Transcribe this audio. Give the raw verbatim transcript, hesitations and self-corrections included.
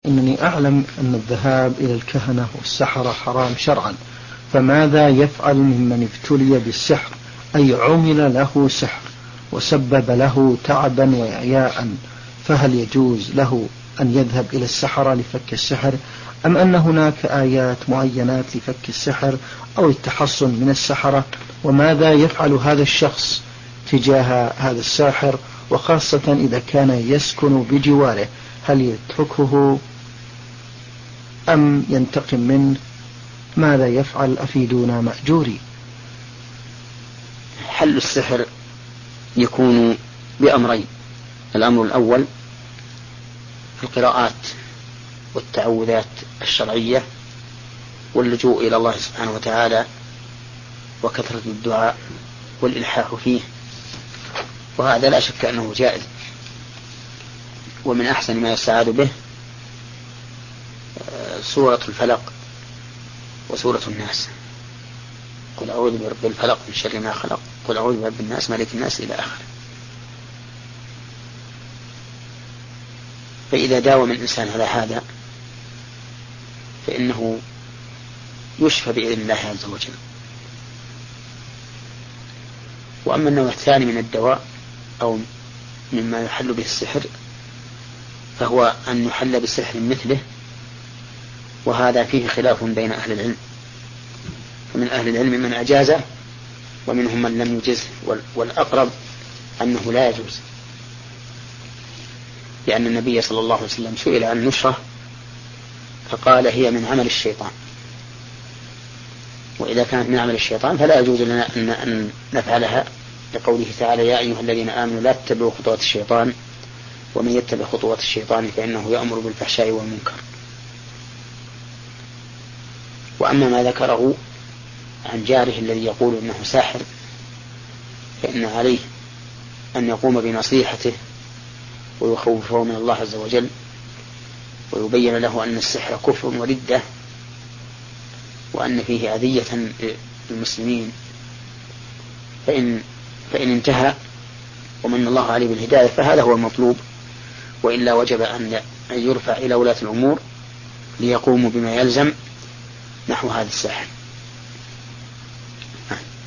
إنني أعلم أن الذهاب إلى الكهنة والسحرة حرام شرعا، فماذا يفعل ممن ابتلي بالسحر أي عمل له سحر وسبب له تعبا وإعياء، فهل يجوز له أن يذهب إلى السحرة لفك السحر، أم أن هناك آيات معينات لفك السحر أو التحصن من السحرة؟ وماذا يفعل هذا الشخص تجاه هذا الساحر، وخاصة إذا كان يسكن بجواره، هل يتركه أم ينتقم منه؟ ماذا يفعل؟ أفيدونا مأجوري. حل السحر يكون بأمرين: الأمر الأول القراءات والتعوذات الشرعية واللجوء إلى الله سبحانه وتعالى وكثرة الدعاء والإلحاح فيه، وهذا لا شك أنه جائز. ومن أحسن ما يستعاذ به سورة الفلق وسورة الناس: قل أعوذ برب الفلق من شر ما خلق، قل أعوذ برب الناس ملك الناس، إلى آخر. فإذا داوم الإنسان على هذا فإنه يشفى بإذن الله عز وجل. وأما النوع الثاني من الدواء أو مما يحل به السحر فهو أن يحل بسحر مثله، وهذا فيه خلاف بين أهل العلم، فمن أهل العلم من أجازه ومنهم من لم يجزه، والأقرب أنه لا يجوز، لأن النبي صلى الله عليه وسلم سئل عن النشرة فقال هي من عمل الشيطان، وإذا كانت من عمل الشيطان فلا يجوز لنا أن نفعلها، لقوله تعالى: يا أيها الذين آمنوا لا تتبعوا خطوات الشيطان ومن يتبع خطوات الشيطان فإنه يأمر بالفحشاء والمنكر. وأما ما ذكره عن جاره الذي يقول إنه ساحر فإن عليه أن يقوم بنصيحته ويخوفه من الله عز وجل، ويبين له أن السحر كفر وردة، وأن فيه أذية للمسلمين، فإن, فإن انتهى ومن الله عليه بالهداية فهذا هو المطلوب، وإلا وجب أن يرفع إلى ولاة الأمور ليقوموا بما يلزم نحو هذا السحر.